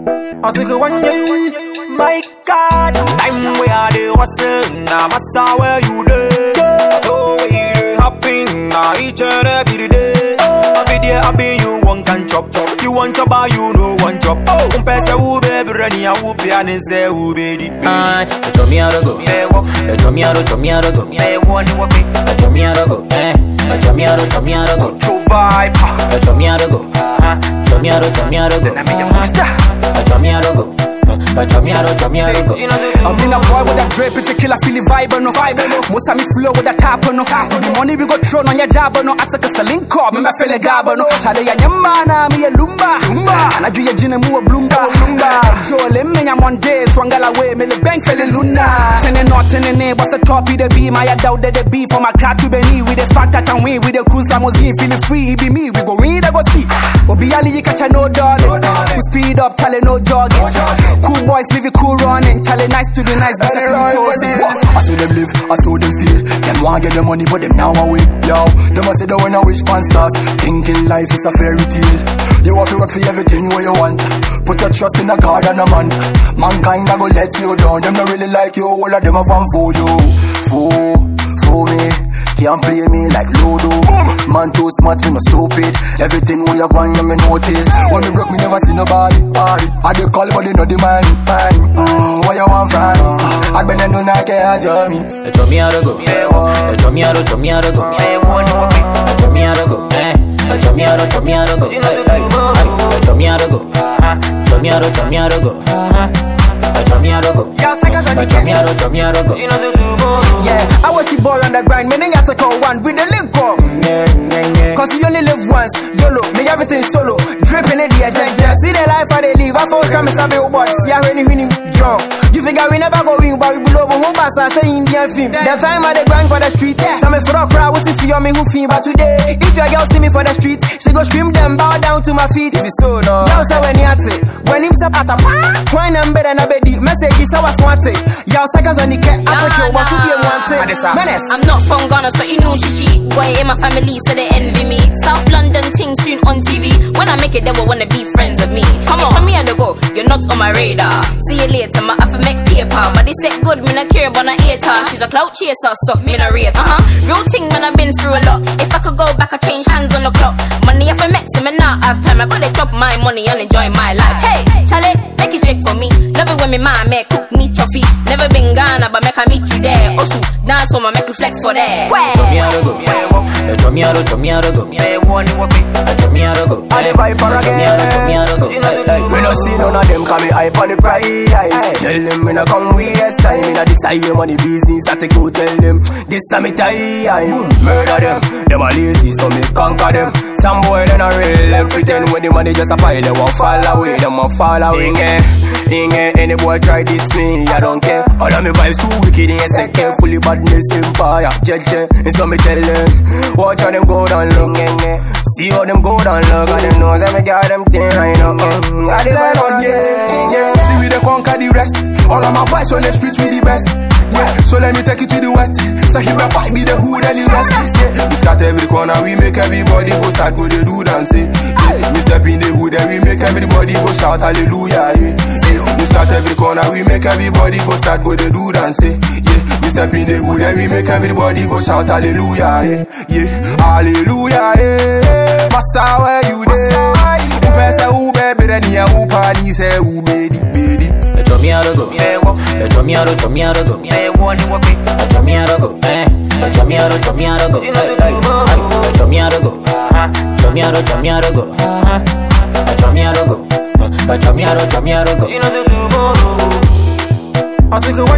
I take it one day. My God, time we are the hustle. Now massa where you there. So we happen now each and every day. Every day I be you one can chop. You want to buy you no one chop. Oh, compare who baby ready and who plan and say who baby. Draw me out of go. Draw me out of go. Draw me out of go. Draw me out of go. True vibe. Draw me out of go. Draw me out of go. Draw me out of go. I'm in a boy with a drape, particular feeling vibe no. Most of me flow with a tap no. The money we got thrown on your job no. I take a link up, me feel a gab no. Chale ya nyamana, me a lumba. And I do ya jina mu a blumba. Jole me ya Monday, swangala way, me the bank fell luna. Tene not tene, what's a top of the beam? I doubt that the beef from a car to Benny with the spark that and win with the cruise limousine, feeling free, be me, we go read, I go see. Obiali, you catch a no darling. We speed up, chale no jogging. Cool boys live it cool running, chale nice to the nice, but I saw them live, I saw them steal. Them want get the money, but them now away. Yo, them a say that when I wish pan stars, thinking life is a fairy tale. You have to work for everything what you want. Put your trust in a God and a man. Mankind a go let you down. Them not really like you, all of them a fan for you. For me. Can't play me like Ludo. Man too smart, me no stupid. Everything where you go on, you me notice. When me broke, me never see nobody. I dey call, but they know the man. What you want from? I been no not care, draw me. Draw me out of go. Draw me out of go. Draw me out of go. Draw me out of go. Draw me out of go. Draw me out of go. Draw me out of go. Yeah, I was your boy on the grind, meaning I take all one with the link up. Cause you only live once, YOLO, make everything solo. Dripping in the agenda, see the life I they live. I thought come and have your boy, see how any winning drunk. You figure we never go win, but we below the whole pass, I say Indian film. The time I they grind for the street, some for a crowd, will see me who feel. But today, if your girl see me for the street, she go scream them, bow down to my feet. If it's so, no. Y'all say when you at it, when him step at a park, wine and bed and a bed, message is how I want it. Y'all seconds on the cat, I take your one to be a wanted. I'm not from Ghana, so you know she. Boy in my family, so they envy me. South London thing soon on TV. When I make it, they will wanna be friends with me. Come on, me and the go, you're not on my radar. See you later, my after make paper. But they say good, me not care about her eater. She's a clout chaser, so me not rate. Real thing, man, I've been through a lot. If I could go back, I change hands on the clock. Money if I make some, and now I have time. I gotta drop my money and enjoy my life. Hey, Charlie, make it shake for me. Love it when me mama make cook me trophy. Never been Ghana, but make I meet you there. Also, dance for my make you flex for that. Draw me out of go. Draw me out of go. Draw me out of go. Draw me out of go. I dey vibe for again. We don't see none of them come hype on the price. Tell them when I come waste time. In a this time money business, I take you tell them. This time it time. Murder them. Them a lazy, so me conquer them. Some boy they not real. Them pretend when the money just a pile, they won't fall away. Them won't fall away. Any boy try this me, I don't care. All of me vibes too wicked, ain't second. Fully badness in fire, jeje. And so me tell them, watch how them go down low. See how them go down low. Got them nose and me got them thing right now. I depend on yeah. See we they conquer the rest. All of my boys on the streets we the best. Yeah, so let me take you to the west. So he rap I be the hood and the rest. Yeah, we start every corner, we make everybody go start go they do dance. Yeah, we step in the hood and we make everybody go shout hallelujah. Yeah, we start every corner, we make everybody go start go they do dance. Yeah, we step in the hood and we make everybody go shout hallelujah. Yeah, hallelujah. Yeah, Massa where you there? Who pesa who baby ready and who party say who baby. Draw me out of go. Draw me out of go. Draw me out of go. Draw me out of go. Draw me out of go. Draw me out of go. Draw me out of go. Draw me out of go. Draw me out of go. I take it